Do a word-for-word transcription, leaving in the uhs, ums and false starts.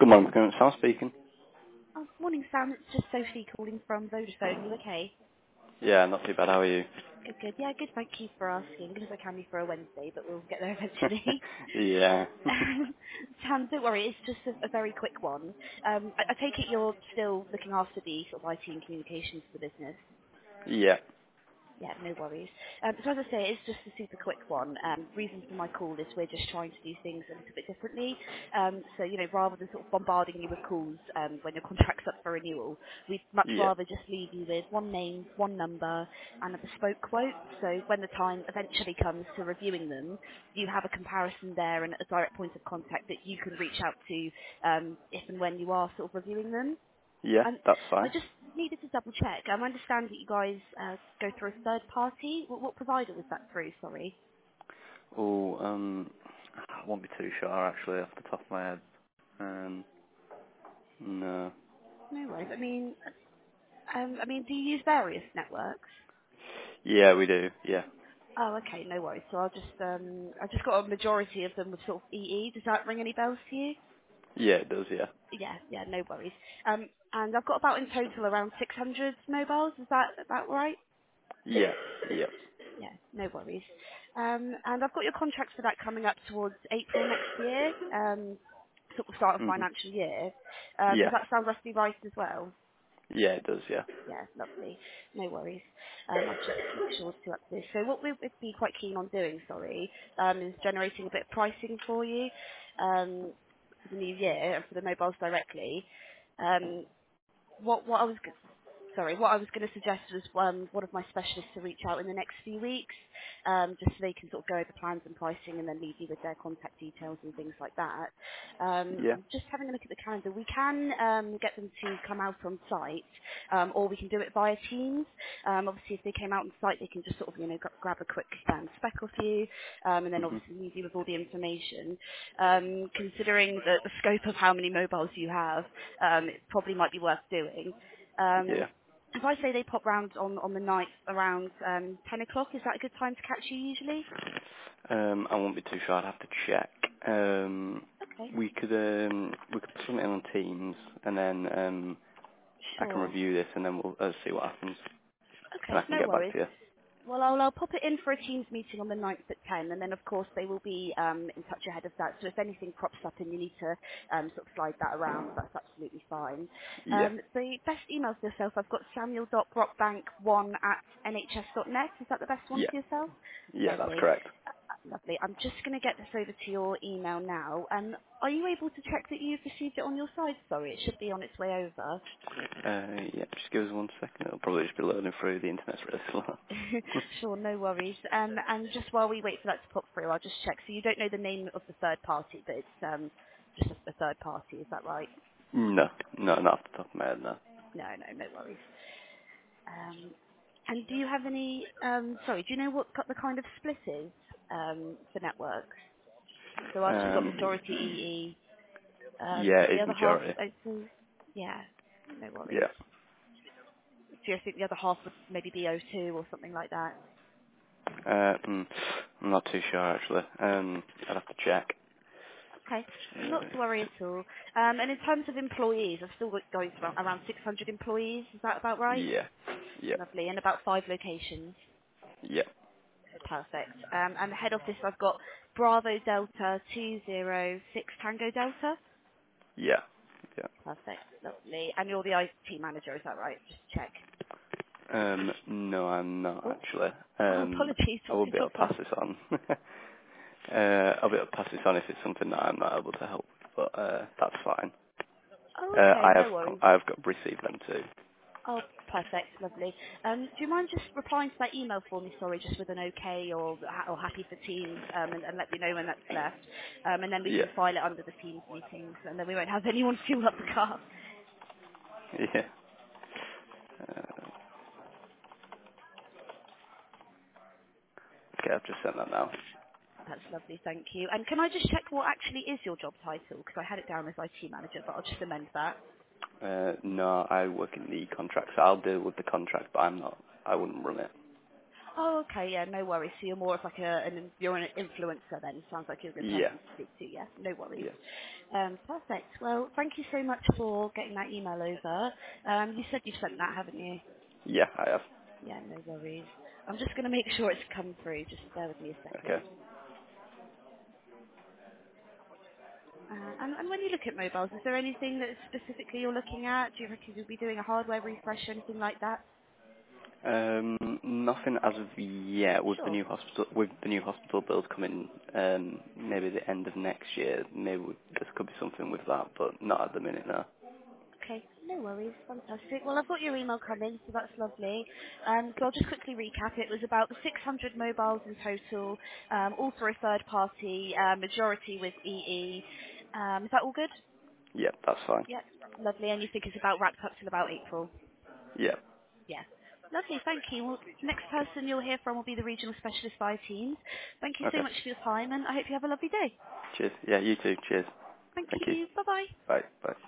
Good morning, Macmillan. Sam speaking. Oh, morning, Sam. It's just Sophie calling from Vodafone. You okay? Yeah, not too bad. How are you? Good, good. Yeah, good. Thank you for asking. Good as I can be for a Wednesday, but we'll get there eventually. yeah. Sam, don't worry. It's just a, a very quick one. Um, I, I take it you're still looking after the sort of I T and communications for the business. yeah. Yeah, no worries. Um, so as I say, it's just a super quick one. Um, reason for my call is we're just trying to do things a little bit differently. Um, so, you know, rather than sort of bombarding you with calls um, when your contract's up for renewal, we'd much Yeah. rather just leave you with one name, one number, and a bespoke quote. So when the time eventually comes to reviewing them, you have a comparison there and a direct point of contact that you can reach out to um, if and when you are sort of reviewing them. Yeah, Um, that's I fine. just needed to double check. Um, I understand that you guys uh, go through a third party. What, what provider was that through? Sorry. Oh, um, I won't be too sure actually off the top of my head. Um, no. No worries. I mean, um, I mean, do you use various networks? Yeah, we do. Yeah. Oh, okay, no worries. So I'll just, um, I've just got a majority of them with sort of E E. Does that ring any bells to you? Yeah, it does. Yeah. Yeah, yeah, no worries. Um, and I've got about in total around six hundred mobiles. Is that about right? Yeah. Yeah. Yeah, no worries. Um, and I've got your contract for that coming up towards April next year, um, sort of start of Mhm. financial year. Um, does Yeah. that sound roughly right as well? Yeah, it does. Yeah. Yeah, lovely. No worries. Um, I'll just make sure to up this. So what we would be quite keen on doing, sorry, um, is generating a bit of pricing for you um, for the new year and for the mobiles directly. Um, what what I was Sorry, what I was going to suggest was um, one of my specialists to reach out in the next few weeks, um, just so they can sort of go over plans and pricing and then leave you with their contact details and things like that. Um, Yeah. I'm just having a look at the calendar. We can um, get them to come out on site, um, or we can do it via Teams. Um, obviously, if they came out on site, they can just sort of, you know, gra- grab a quick um, spec of you, um, and then Mhm. obviously leave you with all the information. Um, considering the, the scope of how many mobiles you have, um, it probably might be worth doing. Um, Yeah. if I say they pop round on on the night around um, ten o'clock, is that a good time to catch you usually? Um, I won't be too sure. I'd have to check. Um, Okay, we could um, we could put something on Teams, and then um, I can sure. review this, and then we'll uh, see what happens, and I Okay, can no get back worries. to you. Well, I'll, I'll pop it in for a Teams meeting on the ninth at ten, and then of course they will be um, in touch ahead of that. So if anything crops up and you need to um, sort of slide that around, that's absolutely fine. Yeah. Um, the best email for yourself, I've got samuel dot brockbank one at n h s dot net. Is that the best one Yeah. for yourself? Yeah, that's Lovely. correct. Lovely. I'm just going to get this over to your email now. Um, are you able to check that you've received it on your side? Sorry, it should be on its way over. Uh, yeah, just give us one second. It'll probably just be loading through. The internet's really slow. Sure, no worries. Um, and just while we wait for that to pop through, I'll just check. So you don't know the name of the third party, but it's um, just a, a third party. Is that right? No, no, not off the top of my head, no. No, no, no worries. Um, and do you have any? Um, sorry, do you know what co- the kind of split is um, for networks? So I've just got Um, majority E E. Um, yeah, is the it's other half majority. O two? Yeah, no worries. Yeah. Do you think the other half would maybe be O two or something like that? Uh, mm, I'm not too sure actually. Um, I'd have to check. Okay, not Uh, to worry at all. Um, and in terms of employees, I've still got going to around around six hundred employees. Is that about right? yeah. Yeah. Lovely. And about five locations. Yeah. Perfect. Um, and the head office, I've got Bravo Delta two zero six Tango Delta. Yeah. Yeah. Perfect. Lovely. And you're the I T manager, is that right? Just check. Um, no, I'm not Oh, actually. oh Um, apologies. I What's will your be able job to pass title? this on. uh, I'll be able to pass this on if it's something that I'm not able to help with, but uh, that's fine. Oh, Uh, okay. I have No worries. I've got received them too. Oh, perfect. Lovely. Um, do you mind just replying to that email for me, sorry, just with an okay or, or happy for Teams, um, and, and let me know when that's left. Um, and then we Yeah. can file it under the Teams meetings, and then we won't have anyone fuel up the car. Yeah. Uh, okay, I've just sent that now. That's lovely, thank you. And can I just check what actually is your job title? Because I had it down as I T manager, but I'll just amend that. Uh, no, I work in the contract, so I'll deal with the contract, but I'm not. I wouldn't run it. Oh, okay, yeah, no worries. So you're more of like a, an, you're an influencer then. Sounds like you're a good Yeah. person to speak to, yeah, no worries. Yeah. Um, perfect. Well, thank you so much for getting that email over. Um, you said you sent that, haven't you? Yeah, I have. Yeah, no worries. I'm just going to make sure it's come through. Just bear with me a Okay. second. Uh, and, and when you look at mobiles, is there anything that specifically you're looking at? Do you reckon you'll be doing a hardware refresh, anything like that? Um, nothing as of yet. With the Sure. new hospital, with the new hospital build coming, um, maybe the end of next year, maybe we, this could be something with that, but not at the minute now. Okay, no worries. Fantastic. Well, I've got your email coming, so that's lovely. Um, so I'll just quickly recap. It was about the six hundred mobiles in total, um, all through a third party, uh, majority with E E. Um, is that all good? Yeah, that's fine. Yep. Lovely. And you think it's about wrapped up till about April? Yeah. Yeah. Lovely. Thank you. Well, next person you'll hear from will be the regional specialist by teams. Thank you so Okay. much for your time, and I hope you have a lovely day. Cheers. Yeah, you too. Cheers. Thank Thank you. you. Bye bye. Bye. Bye.